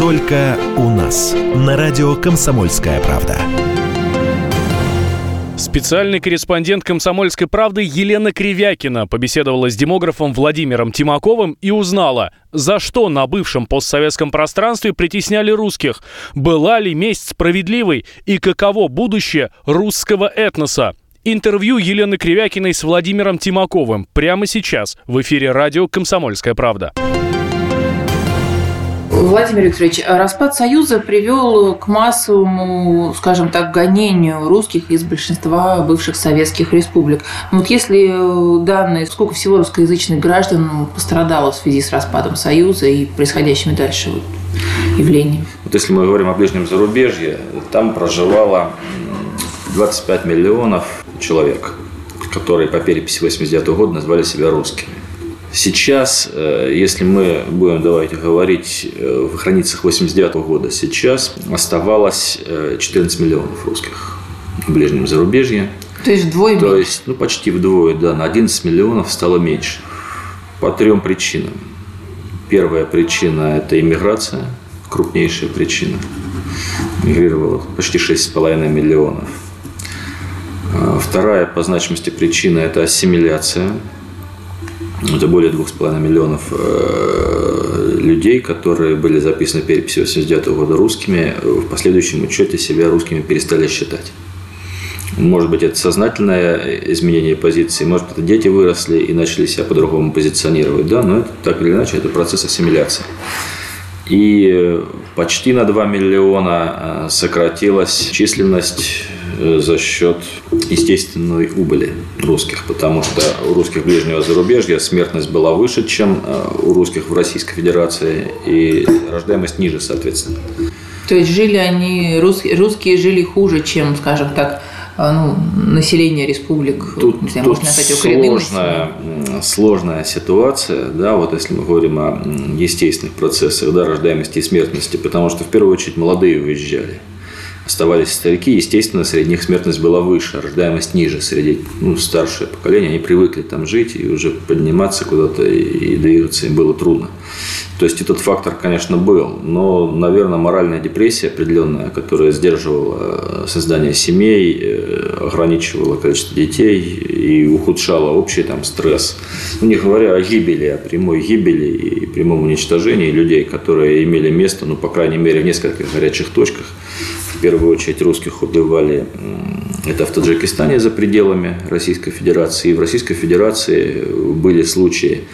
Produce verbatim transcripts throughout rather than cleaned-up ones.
Только у нас. На радио «Комсомольская правда». Специальный корреспондент «Комсомольской правды» Елена Кривякина побеседовала с демографом Владимиром Тимаковым и узнала, за что на бывшем постсоветском пространстве притесняли русских, была ли месть справедливой и каково будущее русского этноса. Интервью Елены Кривякиной с Владимиром Тимаковым прямо сейчас в эфире радио «Комсомольская правда». Владимир Викторович, распад Союза привел к массовому, скажем так, гонению русских из большинства бывших советских республик. Вот если данные, сколько всего русскоязычных граждан пострадало в связи с распадом Союза и происходящими дальше вот явлениями? Вот если мы говорим о ближнем зарубежье, там проживало двадцать пять миллионов человек, которые по переписи восемьдесят девятого года назвали себя русскими. Сейчас, если мы будем, давайте говорить, в границах восемьдесят девятого года, сейчас оставалось четырнадцать миллионов русских в ближнем зарубежье. То есть вдвое То меньше? есть, ну, почти вдвое, да, на одиннадцать миллионов стало меньше. По трем причинам. Первая причина – это иммиграция, крупнейшая причина. Мигрировало почти шесть с половиной миллионов. Вторая по значимости причина – это ассимиляция. Это более двух с половиной миллионов э, людей, которые были записаны в переписи восемьдесят девятого года русскими, в последующем учете себя русскими перестали считать. Может быть, это сознательное изменение позиции, может быть, это дети выросли и начали себя по-другому позиционировать, да, но это, так или иначе, это процесс ассимиляции. И почти на два миллиона сократилась численность за счет естественной убыли русских, потому что у русских ближнего зарубежья смертность была выше, чем у русских в Российской Федерации, и рождаемость ниже, соответственно. То есть жили они, русские, русские жили хуже, чем, скажем так, ну, население республик, тут, не знаю, тут можно назвать его коренным сложная, сложная ситуация, да, вот если мы говорим о естественных процессах, да, рождаемости и смертности, потому что в первую очередь молодые уезжали. Оставались старики, естественно, среди них смертность была выше, рождаемость ниже. Среди ну, старшее поколение, они привыкли там жить и уже подниматься куда-то и двигаться им было трудно. То есть этот фактор, конечно, был, но, наверное, моральная депрессия определенная, которая сдерживала создание семей, ограничивала количество детей и ухудшала общий там стресс. Ну, не говоря о гибели, о прямой гибели и прямом уничтожении людей, которые имели место, ну, по крайней мере, в нескольких горячих точках. В первую очередь русских убивали это в Таджикистане за пределами Российской Федерации. И в Российской Федерации были случаи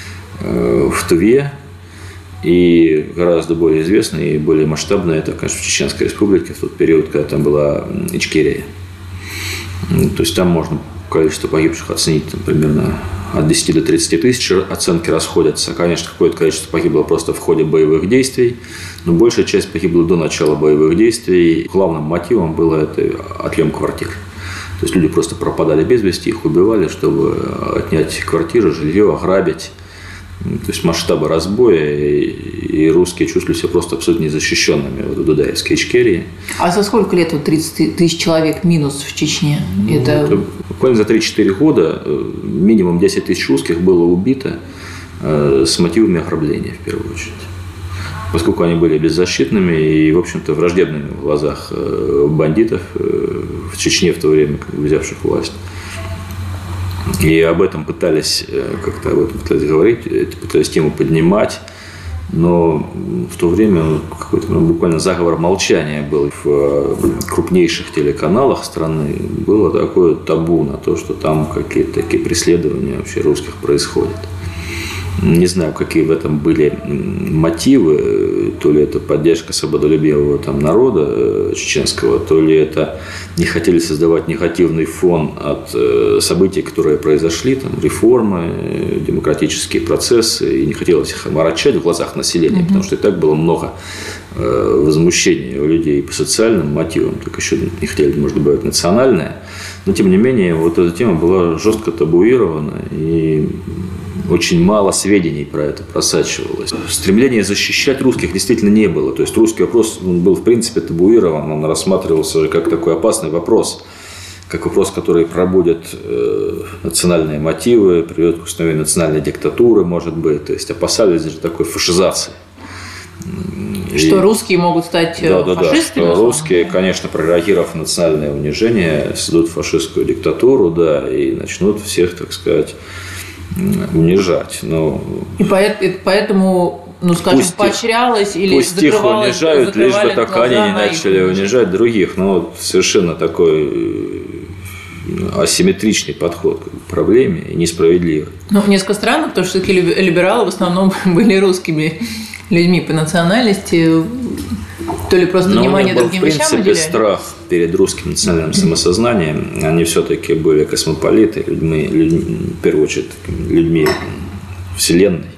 в Туве. И гораздо более известные и более масштабные, это, конечно, в Чеченской Республике, в тот период, когда там была Ичкерия. То есть там можно количество погибших оценить там, примерно от десяти до тридцати тысяч, оценки расходятся. Конечно, какое-то количество погибло просто в ходе боевых действий, но большая часть погибла до начала боевых действий. Главным мотивом было это отлем квартир. То есть люди просто пропадали без вести, их убивали, чтобы отнять квартиры, жилье, ограбить. То есть масштабы разбоя, и русские чувствовали себя просто абсолютно незащищенными в Дудаевской Ичкерии. А за сколько лет вот тридцать тысяч человек минус в Чечне? Ну, это... это буквально за три-четыре года минимум десять тысяч русских было убито э, с мотивами ограбления, в первую очередь. Поскольку они были беззащитными и, в общем-то, враждебными в глазах э, бандитов э, в Чечне в то время, взявших власть. И об этом пытались как-то об этом пытались говорить, пытались тему поднимать, но в то время какой-то ну, буквально заговор молчания был в крупнейших телеканалах страны. Было такое табу на то, что там какие-то такие преследования вообще русских происходят. Не знаю, какие в этом были мотивы, то ли это поддержка свободолюбивого там народа чеченского, то ли это не хотели создавать негативный фон от событий, которые произошли, там реформы, демократические процессы, и не хотелось их омрачать в глазах населения, mm-hmm. потому что и так было много возмущения у людей по социальным мотивам, только еще не хотели, может быть, национальное, но тем не менее вот эта тема была жестко табуирована, и очень мало сведений про это просачивалось. Стремления защищать русских действительно не было. То есть русский вопрос был в принципе табуирован, он рассматривался как такой опасный вопрос, как вопрос, который пробудет э, национальные мотивы, приведет к установлению национальной диктатуры, может быть. То есть опасались даже такой фашизации. Что и... русские могут стать да, фашистами? Да, да, что русские, конечно, прореагировав на национальное унижение, создадут фашистскую диктатуру, да, и начнут всех, так сказать, унижать. Но... И поэтому... ну, скажем, пусть поощрялось или пусть их унижают, лишь бы только они не начали унижать других. Ну, вот совершенно такой асимметричный подход к проблеме и несправедливый. Ну, несколько странно, потому что все-таки либералы в основном были русскими людьми по национальности. То ли просто Но внимание был, другим вещам уделяли? В принципе, страх перед русским национальным самосознанием. Они все-таки были космополиты, людьми, людьми, в первую очередь, людьми Вселенной.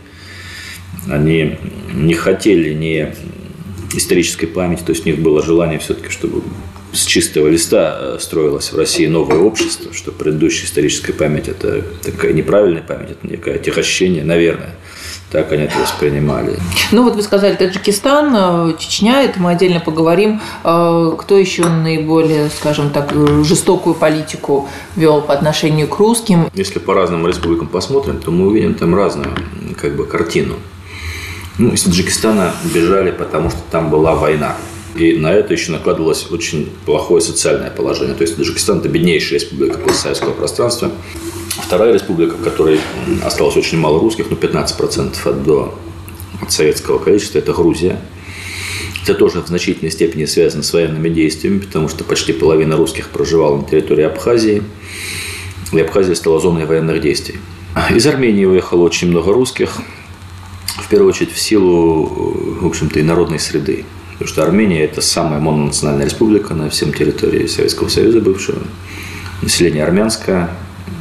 Они не хотели ни исторической памяти, то есть у них было желание все-таки, чтобы с чистого листа строилось в России новое общество, что предыдущая историческая память – это такая неправильная память, это некое отягощение, наверное. Так они это воспринимали. Ну, вот вы сказали Таджикистан, Чечня, это мы отдельно поговорим. Кто еще наиболее, скажем так, жестокую политику вел по отношению к русским? Если по разным республикам посмотрим, то мы увидим там разную как бы картину. Ну, из Таджикистана бежали, потому что там была война. И на это еще накладывалось очень плохое социальное положение. То есть Таджикистан – это беднейшая республика постсоветского пространства. Вторая республика, в которой осталось очень мало русских, ну, пятнадцать процентов от, до, от советского количества – это Грузия. Это тоже в значительной степени связано с военными действиями, потому что почти половина русских проживала на территории Абхазии. И Абхазия стала зоной военных действий. Из Армении уехало очень много русских. В первую очередь в силу, в общем-то, и народной среды. Потому что Армения – это самая мононациональная республика на всем территории Советского Союза бывшего. Население армянское.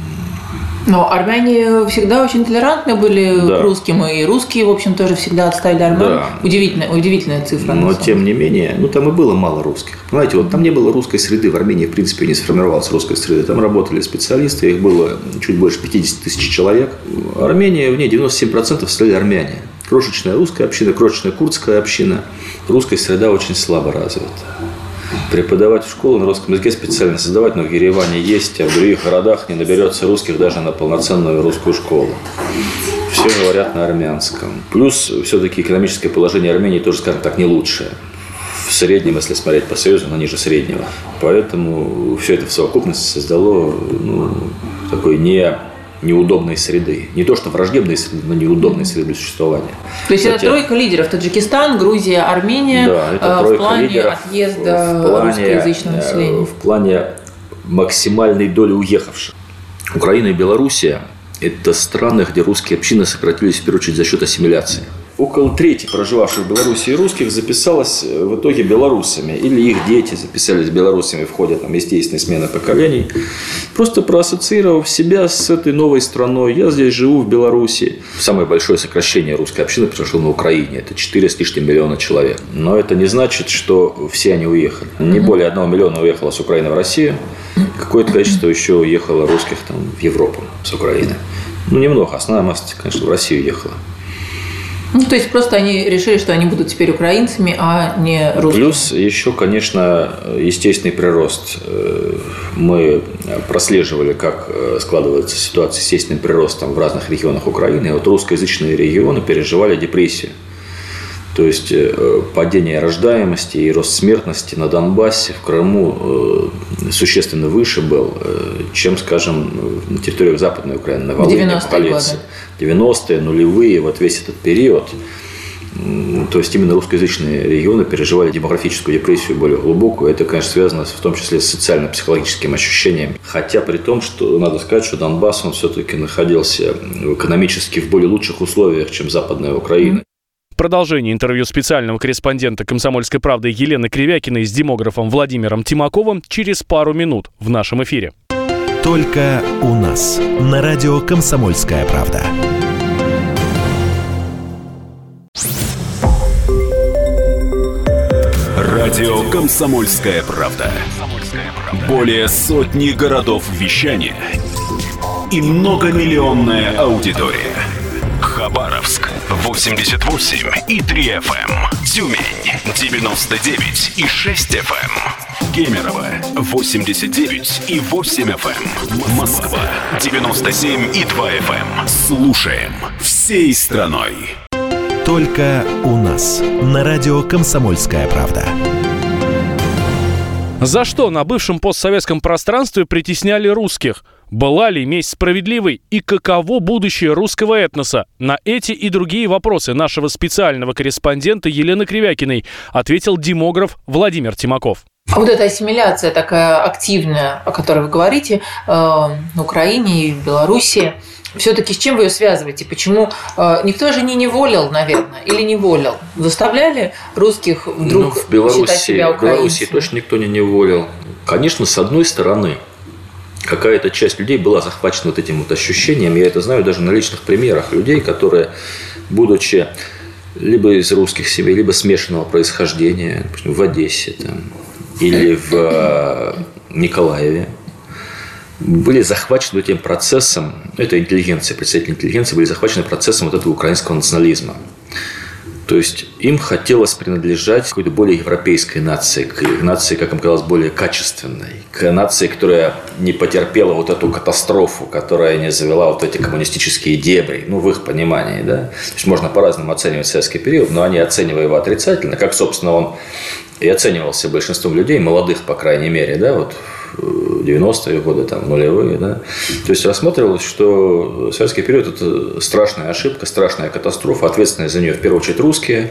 Но армяне всегда очень толерантны были да. к русским, и русские, в общем, тоже всегда отставили армян. Да. Удивительная, удивительная цифра. Но, тем не менее, ну, там и было мало русских. Понимаете, вот там не было русской среды. В Армении, в принципе, не сформировалась русской среды. Там работали специалисты, их было чуть больше пятьдесят тысяч человек. Армения, в ней девяносто семь процентов составляли армяне. Крошечная русская община, крошечная курдская община. Русская среда очень слабо развита. Преподавать в школу на русском языке специально создавать, но в Ереване есть, а в других городах не наберется русских даже на полноценную русскую школу. Все говорят на армянском. Плюс все-таки экономическое положение Армении тоже, скажем так, не лучшее. В среднем, если смотреть по Союзу, оно ниже среднего. Поэтому все это в совокупности создало ну, такой не... неудобной среды. Не то, что враждебной среды, но неудобной среды существования. То есть Кстати, это тройка лидеров. Таджикистан, Грузия, Армения да, это в плане отъезда в плане, русскоязычного населения. В плане максимальной доли уехавших. Украина и Белоруссия – это страны, где русские общины сократились в первую очередь за счет ассимиляции. Около трети проживавших в Беларуси русских записалось в итоге белорусами. Или их дети записались белорусами в ходе там, естественной смены поколений. Просто проассоциировав себя с этой новой страной. Я здесь живу в Беларуси. Самое большое сокращение русской общины произошло на Украине. Это четыре с лишним миллиона человек. Но это не значит, что все они уехали. Не более одного миллиона уехало с Украины в Россию. Какое-то количество еще уехало русских там, в Европу с Украины. Ну, немного. Основная масса, конечно, в Россию уехала. Ну, то есть, просто они решили, что они будут теперь украинцами, а не русскими. Плюс еще, конечно, естественный прирост. Мы прослеживали, как складывается ситуация с естественным приростом в разных регионах Украины. И вот русскоязычные регионы переживали депрессию. То есть, падение рождаемости и рост смертности на Донбассе, в Крыму существенно выше был, чем, скажем, на территориях Западной Украины, на Волыне, в Полесье. девяностые, нулевые, вот весь этот период. То есть, именно русскоязычные регионы переживали демографическую депрессию более глубокую. Это, конечно, связано в том числе с социально-психологическим ощущением. Хотя при том, что надо сказать, что Донбасс, он все-таки находился экономически в более лучших условиях, чем Западная Украина. Продолжение интервью специального корреспондента «Комсомольской правды» Елены Кривякиной с демографом Владимиром Тимаковым через пару минут в нашем эфире. Только у нас. На радио «Комсомольская правда». Радио «Комсомольская правда». Более сотни городов вещания и многомиллионная аудитория. Хабаровск восемьдесят восемь и три эф эм, Тюмень девяносто девять и шесть эф эм, Кемерово восемьдесят девять и восемь эф эм, Москва девяносто семь и два эф эм. Слушаем всей страной. Только у нас. На радио «Комсомольская правда». За что на бывшем постсоветском пространстве притесняли русских? Была ли месть справедливой? И каково будущее русского этноса? На эти и другие вопросы нашего специального корреспондента Елены Кривякиной ответил демограф Владимир Тимаков. А вот эта ассимиляция такая активная, о которой вы говорите, на Украине и в Беларуси, все-таки с чем вы ее связываете? Почему никто же не неволил, наверное, или неволил? Заставляли русских вдруг ну, в Беларуси, считать себя украинцами? В Беларуси точно никто не неволил. Конечно, с одной стороны, какая-то часть людей была захвачена вот этим вот ощущением. Я это знаю даже на личных примерах людей, которые, будучи либо из русских семей, либо смешанного происхождения, допустим, в Одессе там, или в Николаеве, были захвачены этим процессом, это интеллигенция, представители интеллигенции были захвачены процессом вот этого украинского национализма. То есть им хотелось принадлежать какой-то более европейской нации, к нации, как им казалось, более качественной, к нации, которая не потерпела вот эту катастрофу, которая не завела вот эти коммунистические дебри, ну, в их понимании, да. То есть можно по-разному оценивать советский период, но они, оценивая его отрицательно, как, собственно, он и оценивался большинством людей, молодых, по крайней мере, да, вот девяностые годы, там, нулевые, да. То есть рассматривалось, что советский период – это страшная ошибка, страшная катастрофа, ответственные за нее в первую очередь русские,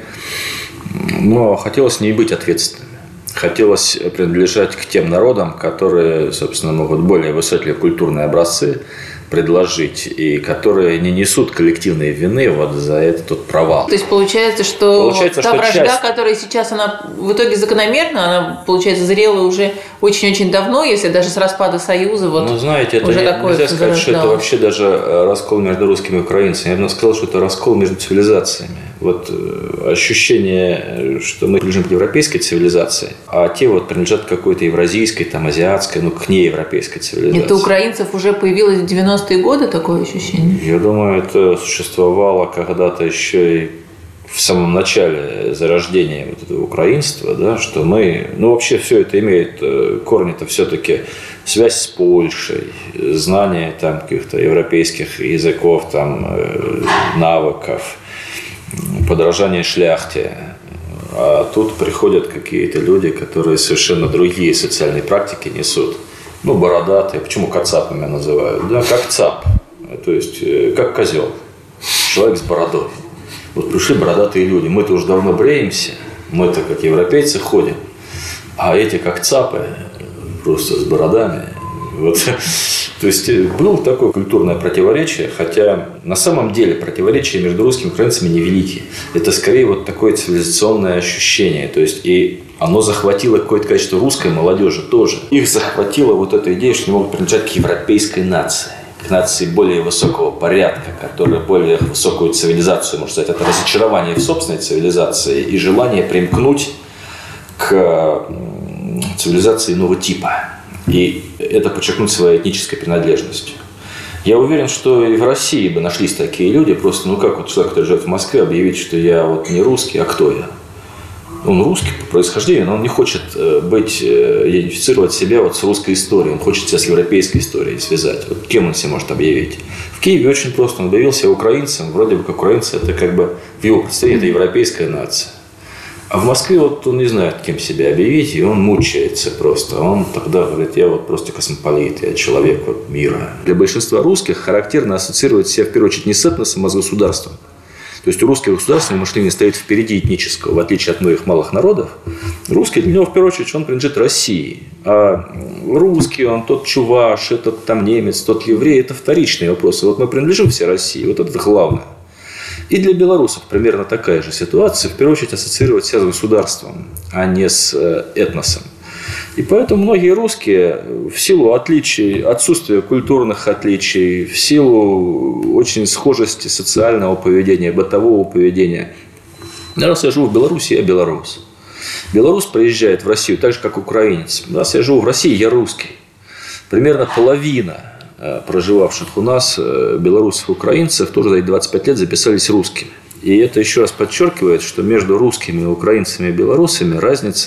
но хотелось не быть ответственными. Хотелось принадлежать к тем народам, которые, собственно, могут более высокие культурные образцы предложить, и которые не несут коллективной вины вот за этот вот провал. То есть получается, что получается, та что вражда, часть... которая сейчас, она в итоге закономерна, она, получается, зрела уже очень-очень давно, если даже с распада Союза вот. Ну, знаете, это уже не, такое нельзя сказать, что это вообще даже раскол между русскими и украинцами. Я бы сказал, что это раскол между цивилизациями. Вот ощущение, что мы принадлежим к европейской цивилизации, а те вот принадлежат к какой-то евразийской, там, азиатской, ну, к неевропейской цивилизации. Это у украинцев уже появилось в девяностые годы такое ощущение? Я думаю, это существовало когда-то еще и в самом начале зарождения вот этого украинства, да, что мы, ну, вообще все это имеет корни-то все-таки связь с Польшей, знание там каких-то европейских языков, там, навыков, подражание шляхте. А тут приходят какие-то люди, которые совершенно другие социальные практики несут. Ну, бородатые, почему кацапами называют? Да, как цап, то есть как козел, человек с бородой. Вот пришли бородатые люди, мы-то уже давно бреемся, мы-то как европейцы ходим, а эти как цапы, просто с бородами. Вот. То есть было такое культурное противоречие, хотя на самом деле противоречия между русскими и украинцами невелики. Это скорее вот такое цивилизационное ощущение. То есть и оно захватило какое-то количество русской молодежи тоже. Их захватила вот эта идея, что они могут принадлежать к европейской нации, к нации более высокого порядка, которая более высокую цивилизацию, можно сказать. Это разочарование в собственной цивилизации и желание примкнуть к цивилизации иного типа. И это подчеркнуть своей этнической принадлежностью. Я уверен, что и в России бы нашлись такие люди, просто, ну как вот человек, который живет в Москве, объявить, что я вот не русский, а кто я? Он русский по происхождению, но он не хочет быть, идентифицировать себя вот с русской историей, он хочет себя с европейской историей связать. Вот кем он себя может объявить? В Киеве очень просто, он объявил себя украинцем, вроде бы как украинцы, это как бы в его представлении это европейская нация. А в Москве вот он не знает, кем себя объявить, и он мучается просто. Он тогда говорит, я вот просто космополит, я человек вот мира. Для большинства русских характерно ассоциировать себя в первую очередь не с этносом, а с государством. То есть русское государственное мышление стоит впереди этнического, в отличие от многих малых народов. Русский для него в первую очередь он принадлежит России. А русский, он тот чуваш, этот там немец, тот еврей, это вторичные вопросы. Вот мы принадлежим все России, вот это главное. И для белорусов примерно такая же ситуация. В первую очередь ассоциировать себя с государством, а не с этносом. И поэтому многие русские в силу отличий, отсутствия культурных отличий, в силу очень схожести социального поведения, бытового поведения. Раз я живу в Беларуси, я белорус. Белорус приезжает в Россию так же, как украинец. Раз я живу в России, я русский. Примерно половина проживавших у нас белорусов и украинцев тоже за двадцать пять лет записались русскими. И это еще раз подчеркивает, что между русскими, украинцами и белорусами разница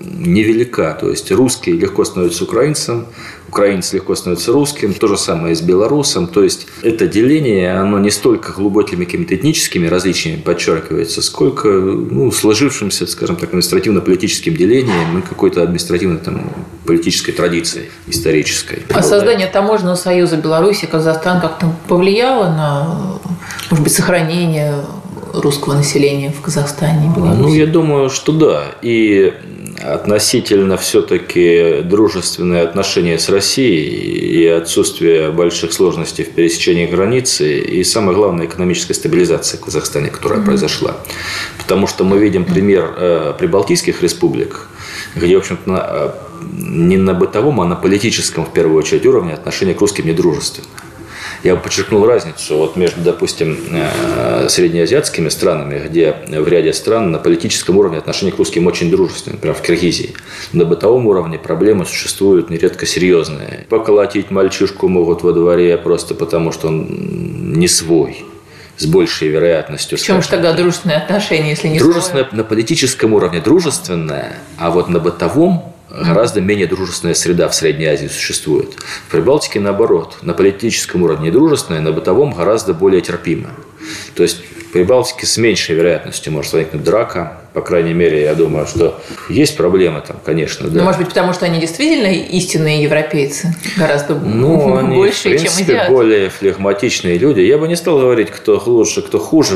невелика. То есть русский легко становится украинцем, украинец легко становится русским, то же самое и с белорусом. То есть это деление, оно не столько глубокими какими-то этническими различиями подчеркивается, сколько ну, сложившимся, скажем так, административно-политическим делением и какой-то административной там, политической традицией исторической. А создание таможенного союза Беларуси и Казахстан как-то повлияло на, может быть, сохранение русского населения в Казахстане и Беларуси? Ну, я думаю, что да. И относительно все-таки дружественные отношения с Россией и отсутствие больших сложностей в пересечении границы и, самое главное, экономическая стабилизация в Казахстане, которая mm-hmm. произошла. Потому что мы видим пример э, прибалтийских республик, где, в общем-то, на, не на бытовом, а на политическом, в первую очередь, уровне отношения к русским недружественны. Я бы подчеркнул разницу вот между, допустим, среднеазиатскими странами, где в ряде стран на политическом уровне отношение к русским очень дружественное, например, в Киргизии. На бытовом уровне проблемы существуют нередко серьезные. Поколотить мальчишку могут во дворе просто потому, что он не свой. С большей вероятностью. В чем же тогда дружественные отношения, если не дружественное свой? На политическом уровне дружественное, а вот на бытовом гораздо менее дружественная среда в Средней Азии существует. В Прибалтике наоборот. На политическом уровне дружественная, на бытовом гораздо более терпимая. То есть в Прибалтике с меньшей вероятностью может возникнуть драка. По крайней мере, я думаю, что есть проблемы там, конечно. Да. Ну, может быть, потому что они действительно истинные европейцы. Гораздо ну, они, больше, в принципе, чем азиаты. Более флегматичные люди. Я бы не стал говорить, кто лучше, кто хуже.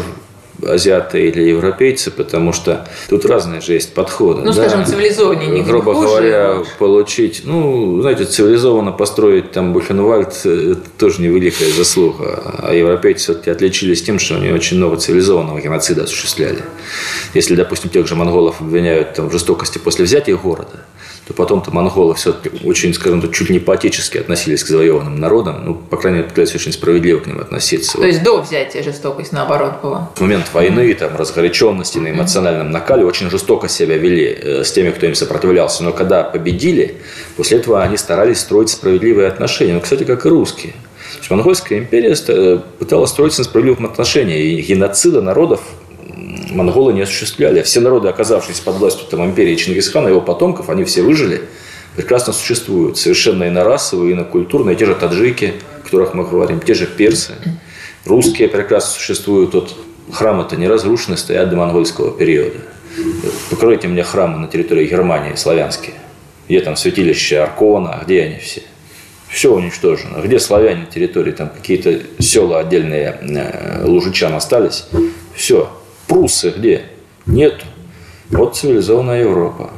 Азиаты или европейцы, потому что тут разные же есть подходы. Ну, да? Скажем, цивилизованнее, не грубо хуже, говоря, лучше. Получить, ну, знаете, цивилизованно построить там Бухенвальд – это тоже невеликая заслуга. А европейцы все-таки отличились тем, что они очень много цивилизованного геноцида осуществляли. Если, допустим, тех же монголов обвиняют там, в жестокости после взятия города, то потом-то монголы все-таки очень, скажем так, чуть не по-отечески относились к завоеванным народам. Ну, по крайней мере, пытались очень справедливо к ним относиться. То вот. Есть до взятия жестокость, наоборот, была? В момент войны, там, разгоряченности, на эмоциональном накале очень жестоко себя вели э, с теми, кто им сопротивлялся. Но когда победили, после этого они старались строить справедливые отношения. Ну, кстати, как и русские. То есть Монгольская империя пыталась строить на справедливых отношениях. И геноцида народов монголы не осуществляли. Все народы, оказавшиеся под властью там, империи Чингисхана и его потомков, они все выжили, прекрасно существуют. Совершенно инорасовые, инокультурные, те же таджики, о которых мы говорим, те же персы. Русские прекрасно существуют. Вот храмы-то не разрушены, стоят до монгольского периода. Покройте мне храмы на территории Германии, славянские. Где там святилище Аркона, где они все? Все уничтожено. Где славяне на территории, там какие-то села отдельные э, лужичан остались? Все. Пруссы где? Нет. Вот цивилизованная Европа.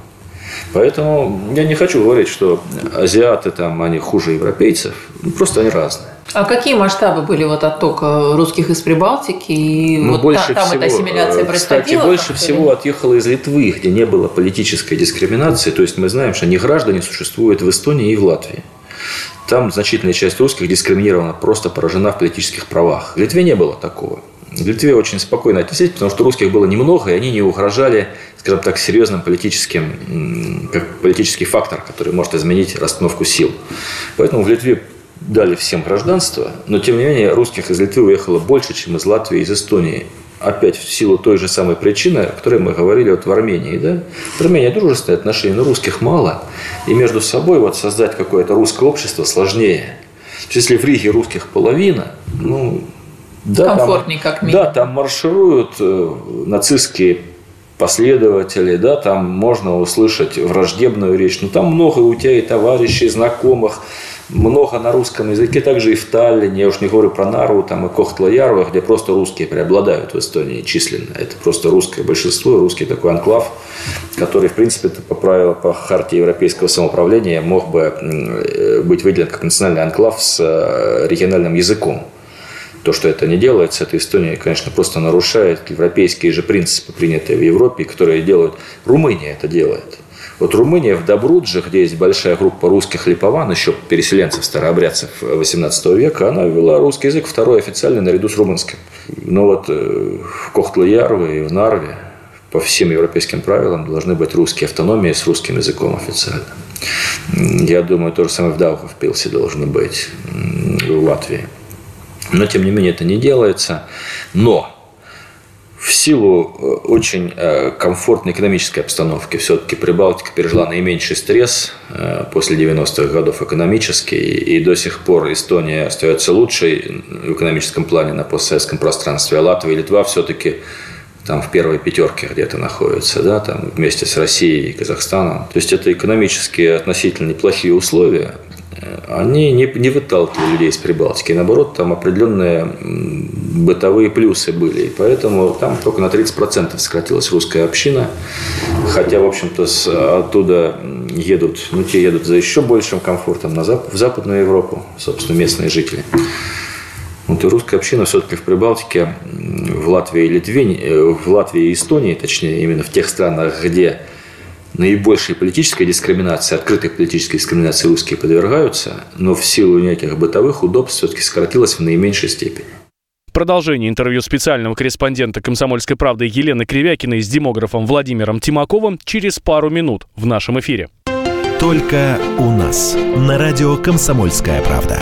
Поэтому я не хочу говорить, что азиаты там, они хуже европейцев. Просто они разные. А какие масштабы были вот оттока русских из Прибалтики? И ну, вот больше там всего, эта ассимиляция происходила? Кстати, больше всего или? Отъехало из Литвы, где не было политической дискриминации. То есть мы знаем, что неграждане существуют в Эстонии и в Латвии. Там значительная часть русских дискриминирована, просто поражена в политических правах. В Литве не было такого. В Литве очень спокойно отнеслись, потому что русских было немного, и они не угрожали, скажем так, серьезным политическим, как политический фактор, который может изменить расстановку сил. Поэтому в Литве дали всем гражданство, но, тем не менее, русских из Литвы уехало больше, чем из Латвии и из Эстонии. Опять в силу той же самой причины, о которой мы говорили вот в Армении. Да? В Армении дружественные отношения, но русских мало. И между собой вот создать какое-то русское общество сложнее. То есть, если в Риге русских половина, ну... Да, комфортнее, там, как минимум. Да, там маршируют э, нацистские последователи, да, там можно услышать враждебную речь. Но там много у тебя и товарищей, знакомых, много на русском языке, также и в Таллине. Я уж не говорю про Нарву, там и Кохтла-Ярва, где просто русские преобладают в Эстонии численно. Это просто русское большинство, русский такой анклав, который, в принципе, по правилам, по хартии европейского самоуправления мог бы быть выделен как национальный анклав с региональным языком. То, что это не делается, это Эстония, конечно, просто нарушает европейские же принципы, принятые в Европе, которые делают... Румыния это делает. Вот Румыния в Добрудже, где есть большая группа русских липован, еще переселенцев, старообрядцев восемнадцатого века, она ввела русский язык второй официальный наряду с румынским. Но вот в Кохтла-Ярве и в Нарве по всем европейским правилам должны быть русские автономии с русским языком официально. Я думаю, то же самое в Даугавпилсе должно быть, в Латвии. Но, тем не менее, это не делается. Но В силу очень комфортной экономической обстановки все-таки Прибалтика пережила наименьший стресс после девяностых годов экономически, и до сих пор Эстония остается лучшей в экономическом плане на постсоветском пространстве, а Латвия и Литва все-таки там в первой пятерке где-то находятся, да, там вместе с Россией и Казахстаном. То есть это экономически относительно неплохие условия. Они не, не выталкивали людей из Прибалтики. Наоборот, там определенные бытовые плюсы были. И поэтому там только на тридцать процентов сократилась русская община. Хотя, в общем-то, с, оттуда едут, ну, те едут за еще большим комфортом на зап- в Западную Европу, собственно, местные жители. Вот и русская община все-таки в Прибалтике, в Латвии и Литве, в Латвии и Эстонии, точнее, именно в тех странах, где наибольшей политической дискриминации, открытой политической дискриминации русские подвергаются, но в силу неких бытовых удобств все-таки сократилось в наименьшей степени. Продолжение интервью специального корреспондента «Комсомольской правды» Елены Кривякиной с демографом Владимиром Тимаковым через пару минут в нашем эфире. Только у нас на радио «Комсомольская правда».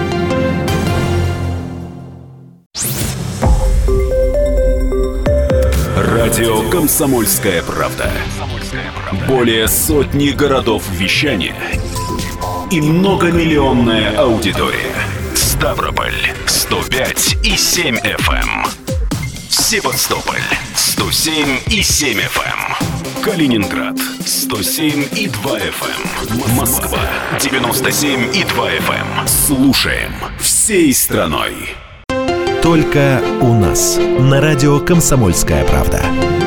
Радио «Комсомольская правда». Более сотни городов вещания и многомиллионная аудитория. Ставрополь сто пять и семь эф эм. Севастополь сто семь и семь эф эм. Калининград сто семь и два эф эм. Москва девяносто семь и два эф эм. Слушаем всей страной. Только у нас на радио «Комсомольская правда».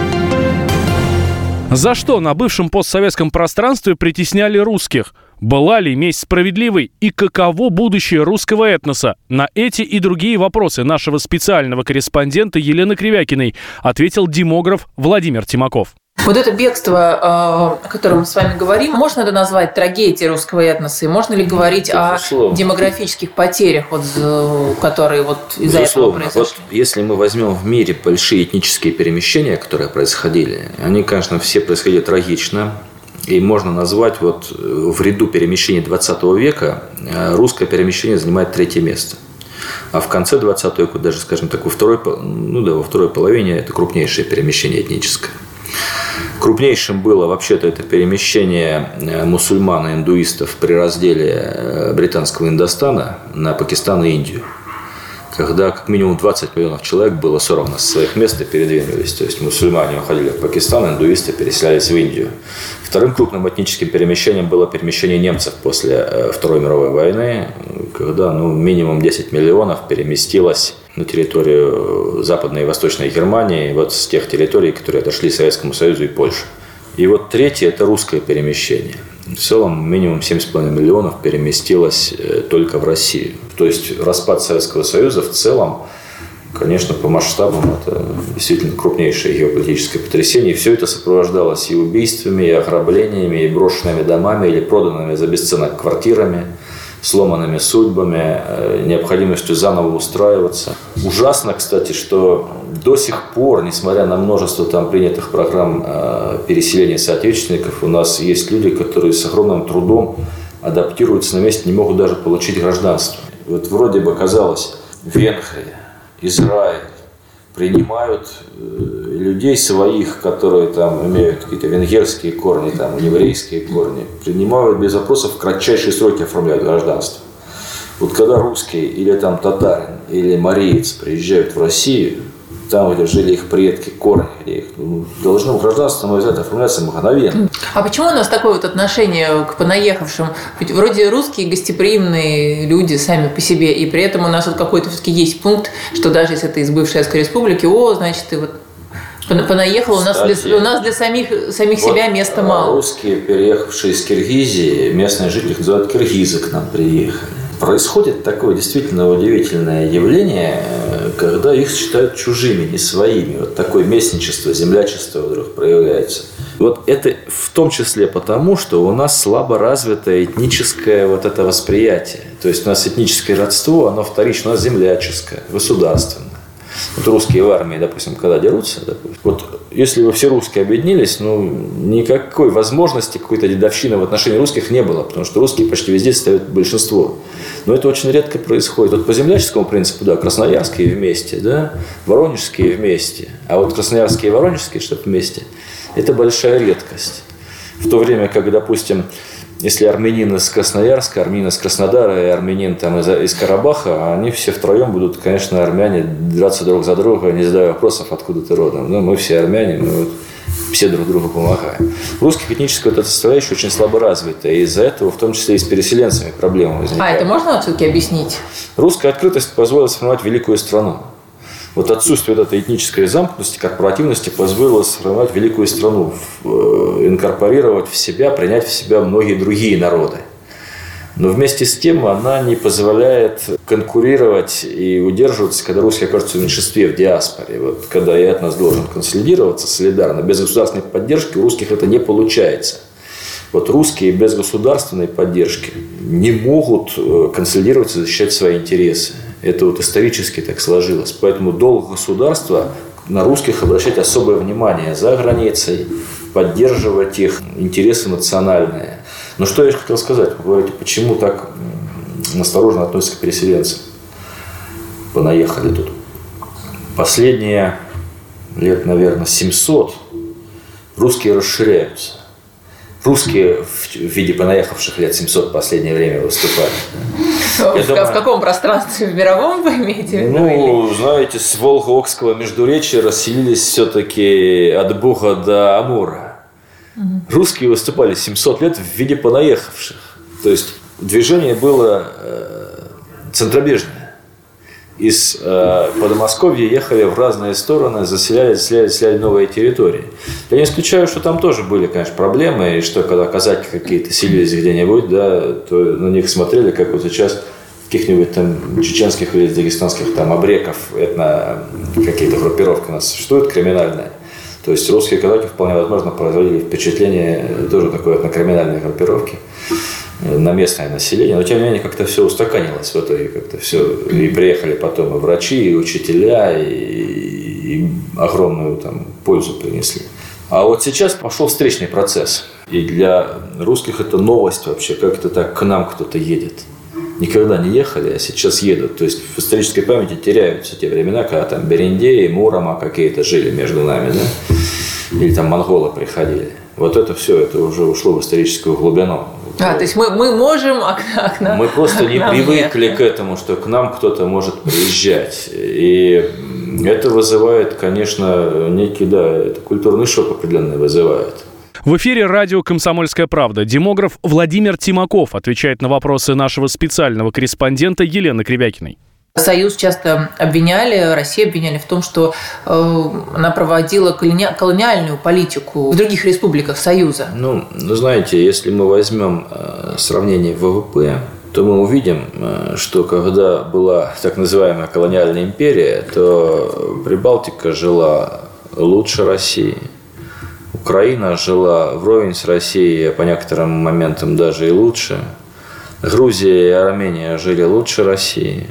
За что на бывшем постсоветском пространстве притесняли русских? Была ли месть справедливой? И каково будущее русского этноса? На эти и другие вопросы нашего специального корреспондента Елены Кривякиной ответил демограф Владимир Тимаков. Вот это бегство, о котором мы с вами говорим, можно это назвать трагедией русского этноса? И можно ли говорить Безусловно. О демографических потерях, вот, которые вот из-за Безусловно. этого произошли? Вот если мы возьмем в мире большие этнические перемещения, которые происходили, они, конечно, все происходили трагично. И можно назвать вот в ряду перемещений двадцатого века русское перемещение занимает третье место. А в конце двадцатого века, даже, скажем так, во второй, ну да, во второй половине это крупнейшее перемещение этническое. Крупнейшим было вообще-то это перемещение мусульман и индуистов при разделе британского Индостана на Пакистан и Индию, когда как минимум двадцать миллионов человек было сорвано со своих мест и передвинулись. То есть мусульмане уходили в Пакистан, индуисты переселялись в Индию. Вторым крупным этническим перемещением было перемещение немцев после Второй мировой войны, когда ну, минимум десять миллионов переместилось на территорию Западной и Восточной Германии, вот с тех территорий, которые отошли Советскому Союзу и Польше. И вот третье – это русское перемещение. В целом минимум семь с половиной миллионов переместилось только в Россию. То есть распад Советского Союза в целом, конечно, по масштабам это действительно крупнейшее геополитическое потрясение. И все это сопровождалось и убийствами, и ограблениями, и брошенными домами, или проданными за бесценок квартирами, сломанными судьбами, необходимостью заново устраиваться. Ужасно, кстати, что до сих пор, несмотря на множество там принятых программ переселения соотечественников, у нас есть люди, которые с огромным трудом адаптируются на месте, не могут даже получить гражданство. Вот вроде бы казалось, Венгрия, Израиль принимают людей своих, которые там имеют какие-то венгерские корни, там, еврейские корни, принимают без вопросов, в кратчайшие сроки оформляют гражданство. Вот когда русский или там татарин, или мариец приезжают в Россию, там, где жили их предки, корни, где их ну, должно гражданство, на мой взгляд, оформляться мгновенно. А почему у нас такое вот отношение к понаехавшим? Ведь вроде русские гостеприимные люди сами по себе, и при этом у нас вот какой-то все-таки есть пункт, что даже если ты из бывшей Советской Республики, о, значит, ты вот понаехал, у нас, Кстати, для, у нас для самих, самих вот себя места мало. Русские, переехавшие из Киргизии, местные жители их называют киргизы, к нам приехали. Происходит такое действительно удивительное явление, когда их считают чужими, не своими. Вот такое местничество, землячество вдруг проявляется. Вот это в том числе потому, что у нас слабо развито этническое вот это восприятие. То есть у нас этническое родство, оно вторично, у нас земляческое, государственное. Вот русские в армии, допустим, когда дерутся, допустим, вот если бы все русские объединились, ну, никакой возможности какой-то дедовщины в отношении русских не было, потому что русские почти везде составляют большинство. Но это очень редко происходит. Вот по земляческому принципу, да, красноярские вместе, да, воронежские вместе, а вот красноярские и воронежские, чтобы вместе, это большая редкость. В то время как, допустим, если армянин из Красноярска, армянин из Краснодара и армянин там, из, из Карабаха, они все втроем будут, конечно, армяне, драться друг за друга, не задавая вопросов, откуда ты родом. Ну, мы все армяне, мы вот все друг другу помогаем. В русских этническая вот эта составляющая очень слабо развита, и из-за этого, в том числе и с переселенцами, проблемы возникают. А это можно все-таки объяснить? Русская открытость позволила сформировать великую страну. Вот отсутствие вот этой этнической замкнутости, корпоративности позволило сформировать великую страну, инкорпорировать в себя, принять в себя многие другие народы. Но вместе с тем она не позволяет конкурировать и удерживаться, когда русские окажутся в меньшинстве в диаспоре. Вот когда этнос должен консолидироваться солидарно, без государственной поддержки у русских это не получается. Вот русские без государственной поддержки не могут консолидироваться и защищать свои интересы. Это вот исторически так сложилось. Поэтому долг государства на русских обращать особое внимание за границей, поддерживать их интересы национальные. Но что я хотел сказать? Вы говорите, почему так осторожно относятся к переселенцам? Понаехали тут. Последние лет, наверное, семьсот русские расширяются. Русские в виде понаехавших лет семьсот в последнее время выступали. В, думаю, в каком пространстве? В мировом вы имеете в виду? Ну, знаете, с Волго-Окского междуречия расселились все-таки от Буга до Амура. Угу. Русские выступали семьсот лет в виде понаехавших. То есть движение было э, центробежное. Из э, Подмосковья ехали в разные стороны, заселяли, заселяли, заселяли новые территории. Я не исключаю, что там тоже были, конечно, проблемы, и что когда казаки какие-то селились где-нибудь, да, то на них смотрели, как вот сейчас в каких-нибудь там чеченских или дагестанских там абреков, этно какие-то группировки у нас существуют криминальные. То есть русские казаки вполне возможно производили впечатление тоже такой этнокриминальной группировки на местное население, но тем не менее как-то все устаканилось в итоге, как-то все, и приехали потом и врачи, и учителя, и, и огромную там пользу принесли. А вот сейчас пошел встречный процесс, и для русских это новость вообще, как это так к нам кто-то едет. Никогда не ехали, а сейчас едут. То есть в исторической памяти теряются те времена, когда там Берендеи, Мурома какие-то жили между нами, да? Или там монголы приходили. Вот это все, это уже ушло в историческую глубину. А, то есть мы, мы можем, а к, а к нам... Мы просто не привыкли ехать. К этому, что к нам кто-то может приезжать. И это вызывает, конечно, некий, да, это культурный шок определенный вызывает. В эфире радио «Комсомольская правда». Демограф Владимир Тимаков отвечает на вопросы нашего специального корреспондента Елены Кривякиной. Союз часто обвиняли, Россию обвиняли в том, что э, она проводила колони... колониальную политику в других республиках Союза. Ну, знаете, если мы возьмем э, сравнение ВВП, то мы увидим, э, что когда была так называемая колониальная империя, то Прибалтика жила лучше России. Украина жила вровень с Россией, а по некоторым моментам даже и лучше. Грузия и Армения жили лучше России.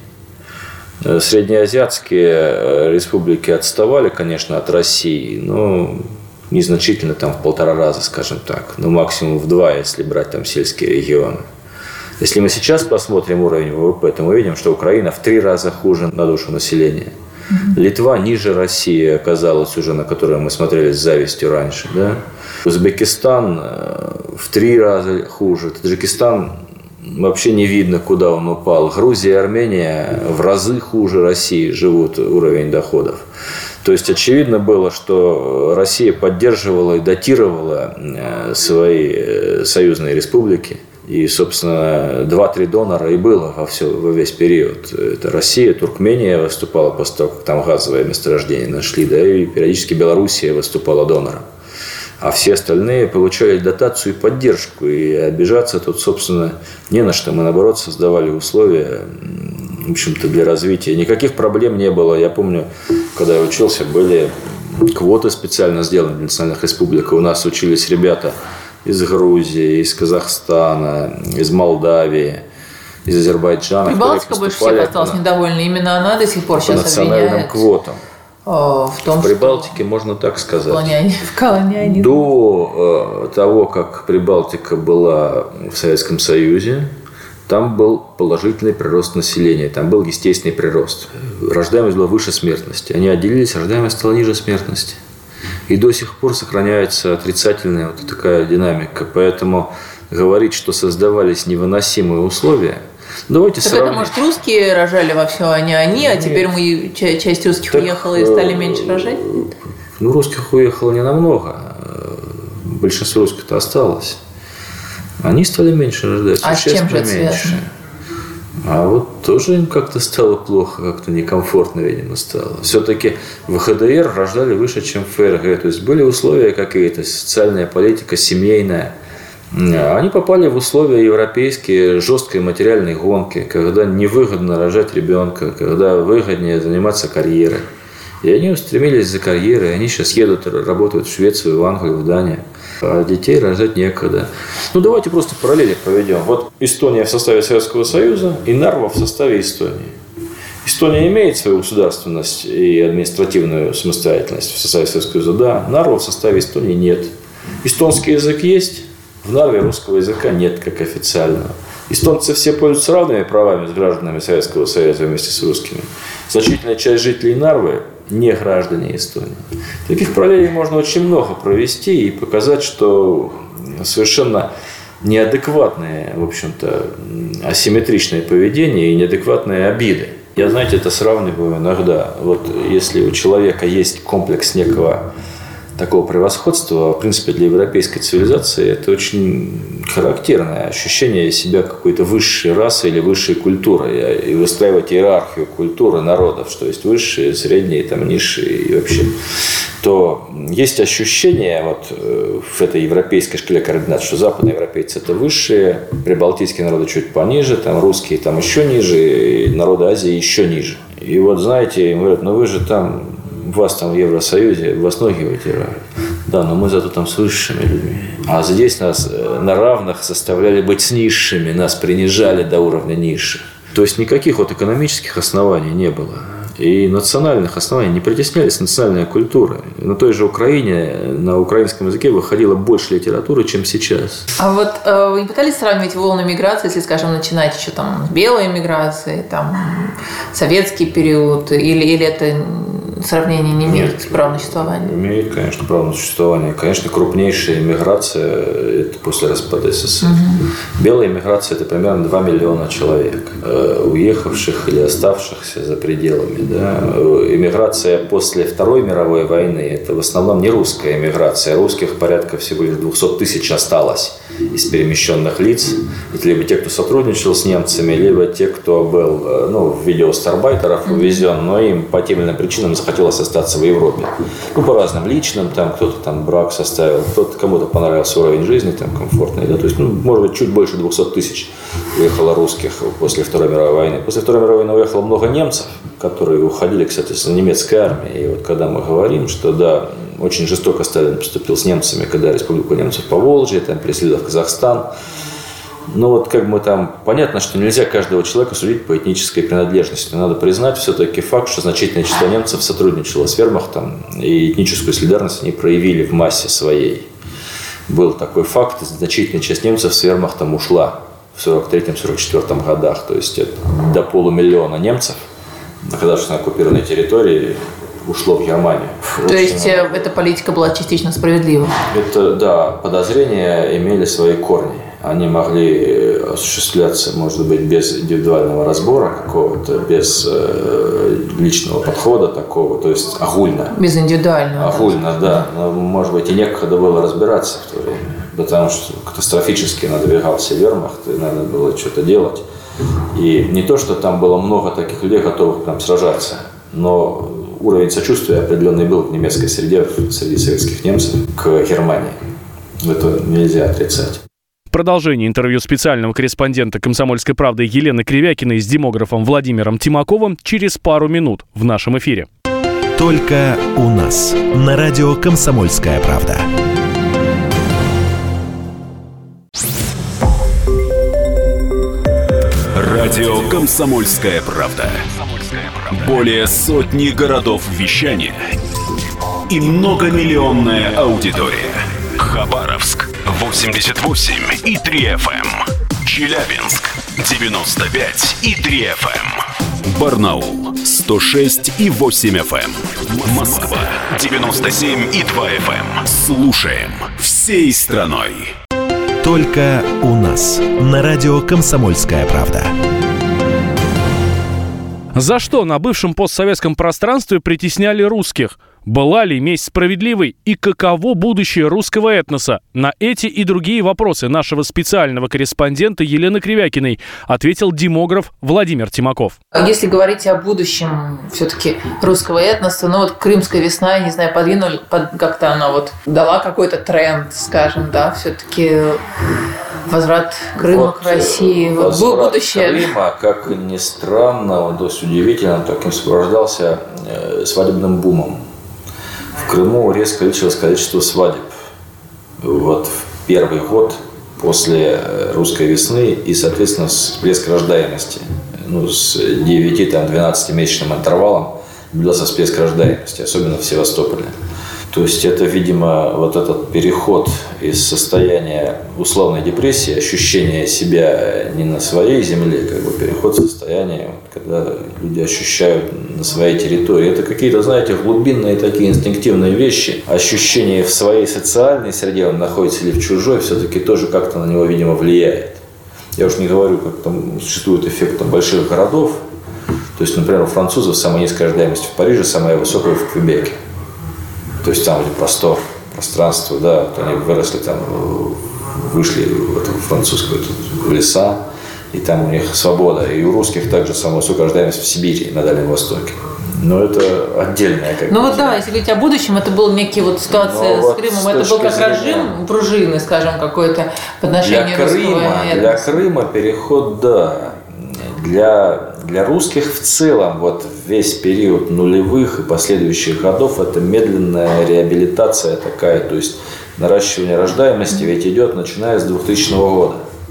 Среднеазиатские республики отставали, конечно, от России, но незначительно, там в полтора раза, скажем так, ну максимум в два, если брать там сельские регионы. Если мы сейчас посмотрим уровень ВВП, то мы видим, что Украина в три раза хуже на душу населения. Mm-hmm. Литва ниже России оказалась уже, на которую мы смотрели с завистью раньше. Да? Узбекистан в три раза хуже. Таджикистан вообще не видно, куда он упал. Грузия и Армения в разы хуже России живут уровень доходов. То есть очевидно было, что Россия поддерживала и датировала свои союзные республики. И, собственно, два-три донора и было во, все, во весь период. Это Россия, Туркмения выступала после того, как там газовое месторождение нашли, да, и периодически Белоруссия выступала донором. А все остальные получали дотацию и поддержку. И обижаться тут, собственно, не на что. Мы, наоборот, создавали условия, в общем-то, для развития. Никаких проблем не было. Я помню, когда я учился, были квоты специально сделаны для национальных республик. У нас учились ребята из Грузии, из Казахстана, из Молдавии, из Азербайджана. Прибалтика больше всех осталась недовольна. Именно она до сих пор сейчас национальным обвиняет. Квотам. в том, в Прибалтике, что... можно так сказать. В колониализме. До э, того, как Прибалтика была в Советском Союзе, там был положительный прирост населения, там был естественный прирост. Рождаемость была выше смертности. Они отделились, рождаемость стала ниже смертности. И до сих пор сохраняется отрицательная вот такая динамика. Поэтому говорить, что создавались невыносимые условия... Давайте так сравним. Это, может, русские рожали во все, а не они, а теперь мы, часть русских так, уехала и стали меньше рожать? Ну, русских уехало не намного. Большинство русских-то осталось. Они стали меньше рождать. А с чем же это связано? А вот тоже им как-то стало плохо, как-то некомфортно, видимо, стало. Все-таки в ХДР рождали выше, чем в ФРГ. То есть были условия какие-то, социальная политика, семейная. Они попали в условия европейские, жесткой материальной гонки, когда невыгодно рожать ребенка, когда выгоднее заниматься карьерой. И они устремились за карьерой, они сейчас едут, работают в Швецию, в Англию, в Данию. А детей рожать некогда. Ну, давайте просто параллели проведем. Вот Эстония в составе Советского Союза и Нарва в составе Эстонии. Эстония имеет свою государственность и административную самостоятельность в составе Советского Союза, да. Нарва в составе Эстонии нет. Эстонский язык есть, в Нарве русского языка нет как официального. Эстонцы все пользуются равными правами с гражданами Советского Союза вместе с русскими. Значительная часть жителей Нарвы не граждане Эстонии. Таких параллелей можно очень много провести и показать, что совершенно неадекватное, в общем-то, асимметричное поведение и неадекватные обиды. Я, знаете, это сравниваю иногда. Вот если у человека есть комплекс некого такого превосходства, в принципе, для европейской цивилизации это очень характерное ощущение себя какой-то высшей расы или высшей культуры. И выстраивать иерархию культуры народов, что есть высшие, средние, там, низшие и вообще. То есть ощущение вот в этой европейской шкале координат, что западные европейцы – это высшие, прибалтийские народы чуть пониже, там русские там еще ниже, и народы Азии еще ниже. И вот, знаете, им говорят, ну вы же там, вас там в Евросоюзе, вас ноги вытирают. Да, но мы зато там с высшими людьми. А здесь нас на равных заставляли быть с низшими, нас принижали до уровня низших. То есть никаких вот экономических оснований не было. И национальных оснований не притеснялись национальная культура. На той же Украине, на украинском языке выходило больше литературы, чем сейчас. А вот э, вы не пытались сравнивать волны миграции, если, скажем, начинать еще там с белой миграции, там советский период, или, или это сравнение не имеет Нет, права на существование? Имеет, конечно, право на существование. Конечно, крупнейшая миграция – это после распада СССР. Угу. Белая миграция – это примерно два миллиона человек, уехавших или оставшихся за пределами. Да. Эмиграция после Второй мировой войны – это в основном не русская эмиграция. Русских порядка всего лишь двести тысяч осталось из перемещенных лиц. Это либо те, кто сотрудничал с немцами, либо те, кто был ну, в виде остарбайтеров увезен, но им по тем или иным причинам захотелось остаться в Европе. Ну, по разным личным, там кто-то там брак составил, кто-то, кому-то понравился уровень жизни там комфортный. Да. То есть, ну, может быть, чуть больше двухсот тысяч уехало русских после Второй мировой войны. После Второй мировой войны уехало много немцев, которые уходили, кстати, с немецкой армии. И вот когда мы говорим, что да, очень жестоко Сталин поступил с немцами, когда Республику немцев по Волжье, там преследовал Казахстан. Ну вот как бы там понятно, что нельзя каждого человека судить по этнической принадлежности. Надо признать все-таки факт, что значительное число немцев сотрудничало с вермахтом, и этническую солидарность они проявили в массе своей. Был такой факт, значительная часть немцев с вермахтом ушла в сорок третьем — сорок четвёртом годах. То есть это до полумиллиона немцев, находившихся на оккупированной территории, ушло в Германию. То общем, есть эта политика была частично справедлива? Это, да, подозрения имели свои корни. Они могли осуществляться, может быть, без индивидуального разбора какого-то, без э, личного подхода такого, то есть огульно. Без индивидуального. Огульно, да. да. Но, может быть, и некогда было разбираться в то время, потому что катастрофически надвигался вермахт, и надо было что-то делать. И не то, что там было много таких людей, готовых там сражаться, но уровень сочувствия определенный был в немецкой среде, среди советских немцев к Германии. Это нельзя отрицать. Продолжение интервью специального корреспондента «Комсомольской правды» Елены Кривякиной с демографом Владимиром Тимаковым через пару минут в нашем эфире. Только у нас. На радио «Комсомольская правда». Радио «Комсомольская правда». Более сотни городов вещания и многомиллионная аудитория. Хабаровск восемьдесят восемь и три эф эм, Челябинск девяносто пять и три эф эм, Барнаул сто шесть и восемь эф эм, Москва девяносто семь и два эф эм. Слушаем всей страной. Только у нас на радио «Комсомольская правда». За что на бывшем постсоветском пространстве притесняли русских? Была ли месть справедливой? И каково будущее русского этноса? На эти и другие вопросы нашего специального корреспондента Елены Кривякиной ответил демограф Владимир Тимаков. Если говорить о будущем все-таки русского этноса, ну вот Крымская весна, я не знаю, подвинули, под, как-то она вот дала какой-то тренд, скажем, да, все-таки возврат Крыма вот, к России. Вот будущее. Крыма, как ни странно, он, то есть удивительно, таким сопровождался э, свадебным бумом. В Крыму резко увеличилось количество свадеб. Вот в первый год после русской весны и, соответственно, всплеск рождаемости. Ну, с девяти-двенадцатимесячным интервалом наблюдался всплеск рождаемости, особенно в Севастополе. То есть это, видимо, вот этот переход из состояния условной депрессии, ощущения себя не на своей земле, как бы переход в состояние, когда люди ощущают на своей территории. Это какие-то, знаете, глубинные такие инстинктивные вещи. Ощущение в своей социальной среде, он находится или в чужой, все-таки тоже как-то на него, видимо, влияет. Я уж не говорю, как там существует эффект там, больших городов. То есть, например, у французов самая низкая рождаемость в Париже, самая высокая в Квебеке. То есть там, где простор, пространство, да, вот они выросли там, вышли в эту французскую в леса, и там у них свобода. И у русских также самая высокая рождаемость в Сибири, на Дальнем Востоке. Но это отдельная как Ну вот да, если говорить о будущем, это была некие вот ситуация с Крымом, вот это был как зрения... режим пружины, скажем, какой-то по отношению для Крыма, для Крыма переход, да. Для, для русских в целом вот весь период нулевых и последующих годов это медленная реабилитация такая, то есть наращивание рождаемости ведь идет начиная с двухтысячного года.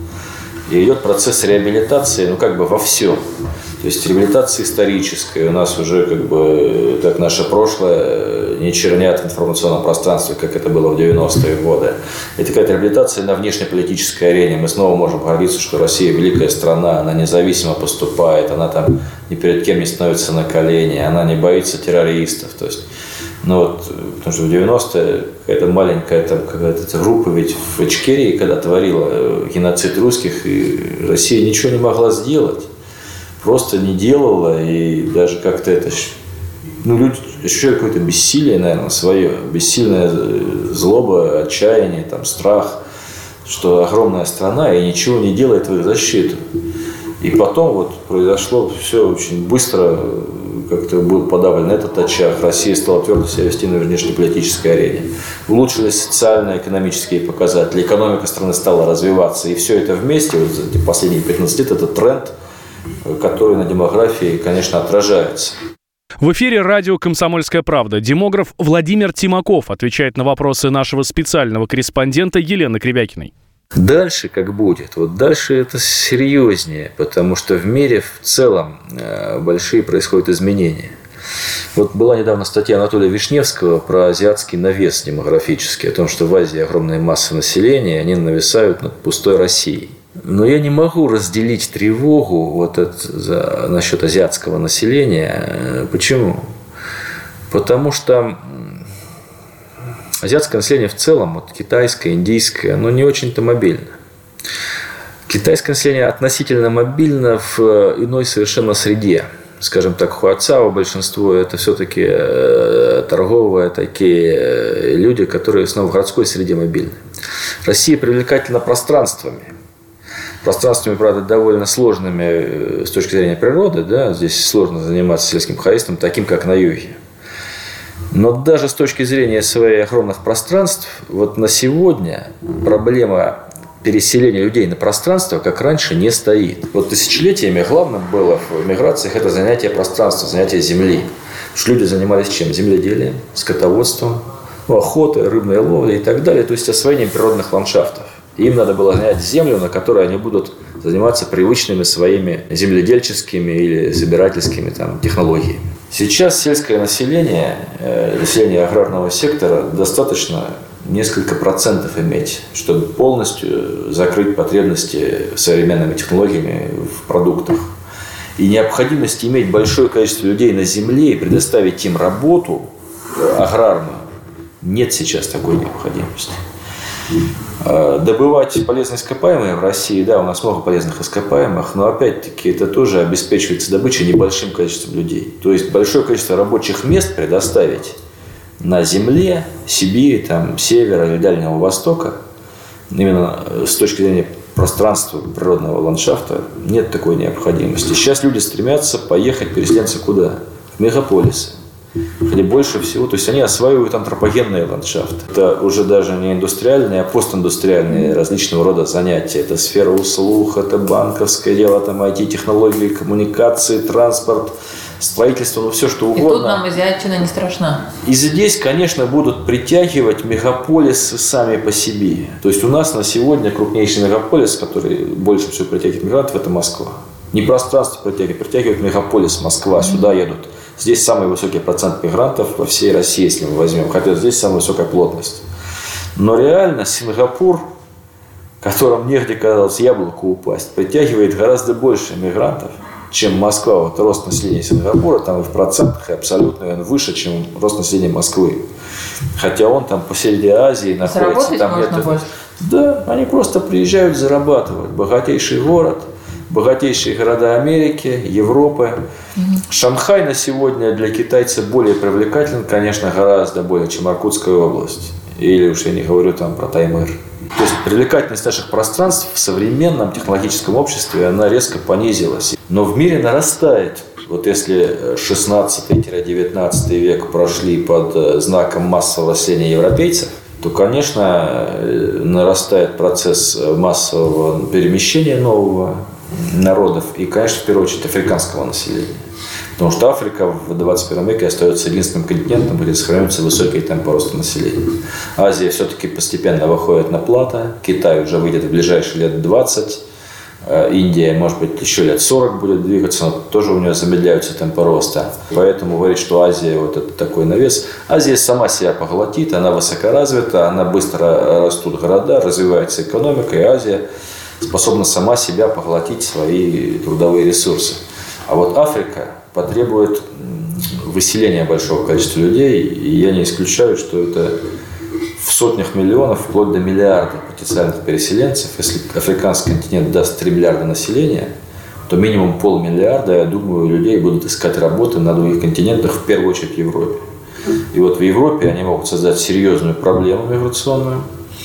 И идет процесс реабилитации, ну как бы во всем. То есть реабилитация историческая. У нас уже как бы так наше прошлое не чернят в информационном пространстве, как это было в девяностые годы. Это какая-то реабилитация на внешнеполитической арене. Мы снова можем гордиться, что Россия великая страна, она независимо поступает, она там ни перед кем не становится на колени, она не боится террористов. То есть, ну вот, потому что в девяностые какая-то маленькая там, какая-то группа ведь в Ичкерии, когда творила геноцид русских, и Россия ничего не могла сделать. Просто не делала, и даже как-то это... Ну, люди ощущают какое-то бессилие, наверное, свое. Бессильная злоба, отчаяние, там, страх, что огромная страна и ничего не делает в их защиту. И потом вот произошло все очень быстро, как-то был подавлен этот очаг. Россия стала твердо себя вести на внешнеполитической арене. Улучшились социально-экономические показатели, экономика страны стала развиваться. И все это вместе, вот за эти последние пятнадцать лет, это тренд, который на демографии, конечно, отражается. В эфире радио «Комсомольская правда». Демограф Владимир Тимаков отвечает на вопросы нашего специального корреспондента Елены Кривякиной. Дальше как будет? Вот дальше это серьезнее, потому что в мире в целом большие происходят изменения. Вот была недавно статья Анатолия Вишневского про азиатский навес демографический, о том, что в Азии огромная масса населения, они нависают над пустой Россией. Но я не могу разделить тревогу вот это, за, насчет азиатского населения. Почему? Потому что азиатское население в целом, вот китайское, индийское, оно не очень-то мобильно. Китайское население относительно мобильно в иной совершенно среде. Скажем так, хуацао большинство это все-таки торговые такие люди, которые в основном в городской среде мобильны. Россия привлекательна пространствами. Пространствами, правда, довольно сложными с точки зрения природы. Да? Здесь сложно заниматься сельским хозяйством, таким, как на юге. Но даже с точки зрения своих огромных пространств, вот на сегодня проблема переселения людей на пространство, как раньше, не стоит. Вот тысячелетиями главным было в миграциях это занятие пространства, занятие земли. Потому что люди занимались чем? Земледелием, скотоводством, ну, охотой, рыбной ловлей и так далее. То есть освоением природных ландшафтов. Им надо было занять землю, на которой они будут заниматься привычными своими земледельческими или собирательскими там, технологиями. Сейчас сельское население, население аграрного сектора достаточно несколько процентов иметь, чтобы полностью закрыть потребности современными технологиями в продуктах. И необходимость иметь большое количество людей на земле и предоставить им работу аграрную, нет сейчас такой необходимости. Добывать полезные ископаемые в России, да, у нас много полезных ископаемых, но опять-таки это тоже обеспечивается добычей небольшим количеством людей. То есть большое количество рабочих мест предоставить на земле Сибири, там, Севера или Дальнего Востока, именно с точки зрения пространства природного ландшафта, нет такой необходимости. Сейчас люди стремятся поехать, переселенцы куда? В мегаполисы. Или больше всего, то есть они осваивают антропогенные ландшафты. Это уже даже не индустриальные, а постиндустриальные различного рода занятия. Это сфера услуг, это банковское дело, там ай ти-технологии, коммуникации, транспорт, строительство, ну все что угодно. И тут нам азиатчина не страшна. И здесь, конечно, будут притягивать мегаполисы сами по себе. То есть у нас на сегодня крупнейший мегаполис, который больше всего притягивает мигрантов, это Москва. Не пространство притягивает, притягивает мегаполис Москва, сюда едут. Здесь самый высокий процент мигрантов во всей России, если мы возьмем. Хотя здесь самая высокая плотность. Но реально Сингапур, которым негде, казалось, яблоку упасть, притягивает гораздо больше мигрантов, чем Москва. Вот рост населения Сингапура там и в процентах, и абсолютно он выше, чем рост населения Москвы. Хотя он там посреди Азии находится. Заработать там можно это... больше? Да, они просто приезжают зарабатывать. Богатейший город. Богатейшие города Америки, Европы. Mm-hmm. Шанхай на сегодня для китайцев более привлекателен, конечно, гораздо более, чем Иркутская область. Или уж я не говорю там про Таймыр. То есть привлекательность наших пространств в современном технологическом обществе, она резко понизилась. Но в мире нарастает. Вот если шестнадцатый-девятнадцатый век прошли под знаком массового населения европейцев, то, конечно, нарастает процесс массового перемещения нового народов и, конечно, в первую очередь, африканского населения. Потому что Африка в двадцать первом веке остается единственным континентом, где сохраняются высокие темпы роста населения. Азия все-таки постепенно выходит на плато, Китай уже выйдет в ближайшие лет двадцать, Индия, может быть, еще лет сорок будет двигаться, но тоже у нее замедляются темпы роста. Поэтому говорить, что Азия вот это такой навес. Азия сама себя поглотит, она высокоразвита, она быстро растут города, развивается экономика, и Азия способна сама себя поглотить свои трудовые ресурсы. А вот Африка потребует выселения большого количества людей, и я не исключаю, что это в сотнях миллионов, вплоть до миллиарда потенциальных переселенцев. Если африканский континент даст три миллиарда населения, то минимум полмиллиарда, я думаю, людей будут искать работы на других континентах, в первую очередь в Европе. И вот в Европе они могут создать серьезную проблему миграционную.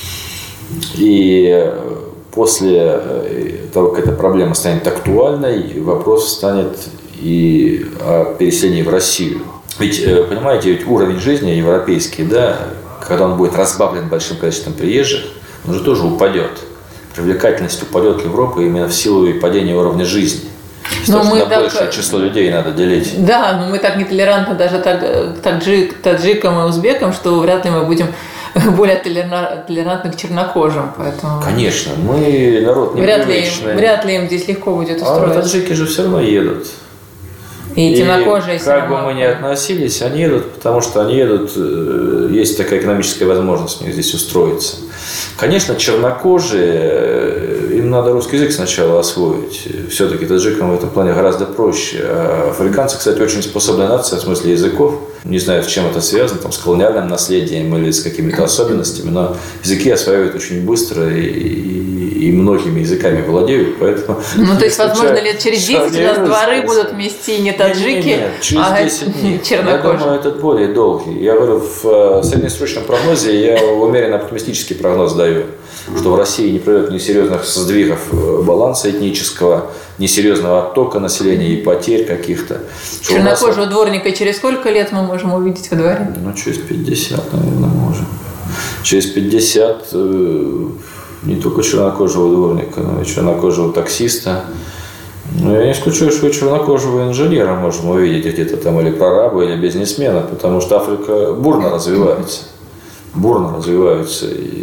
И после того, как эта проблема станет актуальной, вопрос станет и о переселении в Россию. Ведь, понимаете, ведь уровень жизни европейский, да, когда он будет разбавлен большим количеством приезжих, он же тоже упадет. Привлекательность упадет Европы именно в силу и падения уровня жизни. Но мы на так... большее число людей надо делить. Да, но мы так нетолерантны даже к таджик, таджикам и узбекам, что вряд ли мы будем более толерантны к чернокожим. Поэтому... Конечно, мы народ не вряд ли, вряд ли им здесь легко будет устроиться. А таджики же все равно едут. И, и темнокожие все как равно... бы мы ни относились, они едут, потому что они едут, есть такая экономическая возможность у них здесь устроиться. Конечно, чернокожие, им надо русский язык сначала освоить. Все-таки таджикам в этом плане гораздо проще. А африканцы, кстати, очень способная нация в смысле языков. Не знаю, с чем это связано, там, с колониальным наследием или с какими-то особенностями, но языки осваивают очень быстро и, и, и многими языками владеют, поэтому... Ну, то есть, возможно, лет через десять у нас дворы будут вмести не таджики, нет, нет, нет, через а десять дней. чернокожие. Я думаю, этот более долгий. Я говорю, в среднесрочном прогнозе я умеренно оптимистический прогноз даю, что в России не произойдет ни серьезных сдвигов баланса этнического, ни серьезного оттока населения и потерь каких-то. Чернокожего нас... дворника через сколько лет мы можем увидеть во дворе? Ну, через пятьдесят, наверное, можем. Через пятьдесят э, не только чернокожего дворника, но и чернокожего таксиста. Но я не исключаю, что и чернокожего инженера можем увидеть где-то там, или прораба, или бизнесмена, потому что Африка бурно развивается. Бурно развивается. И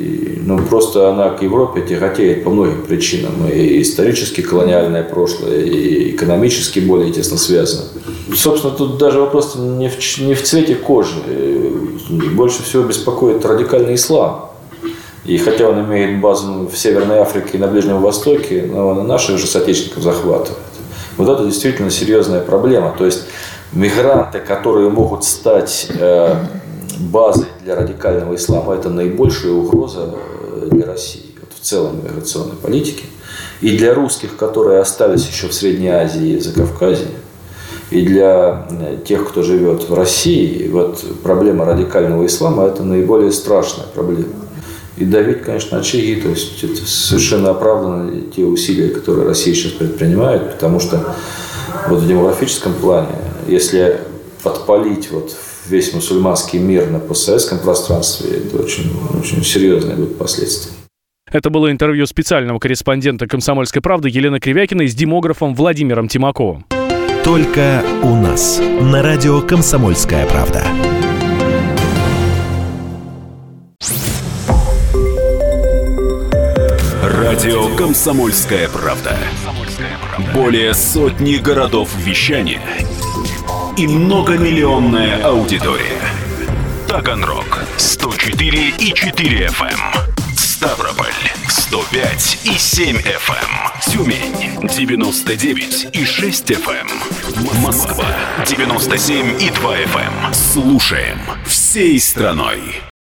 Ну, просто она к Европе тяготеет по многим причинам. И исторически колониальное прошлое, и экономически более тесно связано. Собственно, тут даже вопрос не в, не в цвете кожи. Больше всего беспокоит радикальный ислам. И хотя он имеет базу в Северной Африке и на Ближнем Востоке, но он наших же соотечественников захватывает. Вот это действительно серьезная проблема. То есть мигранты, которые могут стать э, базой для радикального ислама, это наибольшая угроза для России вот в целом миграционной политике. И для русских, которые остались еще в Средней Азии и Закавказье, и для тех, кто живет в России, вот проблема радикального ислама – это наиболее страшная проблема. И давить, конечно, на очаги, то есть это совершенно оправданы те усилия, которые Россия сейчас предпринимает, потому что вот в демографическом плане, если подпалить вот весь мусульманский мир на постсоветском пространстве, это очень, очень серьезные будут последствия. Это было интервью специального корреспондента «Комсомольской правды» Елены Кривякиной с демографом Владимиром Тимаковым. Только у нас на радио «Комсомольская правда». Радио «Комсомольская правда». Более сотни городов вещания и многомиллионная аудитория. Таганрог сто четыре и четыре эф эм, Ставрополь сто пять и семь эф эм, Тюмень девяносто девять и шесть эф эм, Москва девяносто семь и два эф эм. Слушаем всей страной.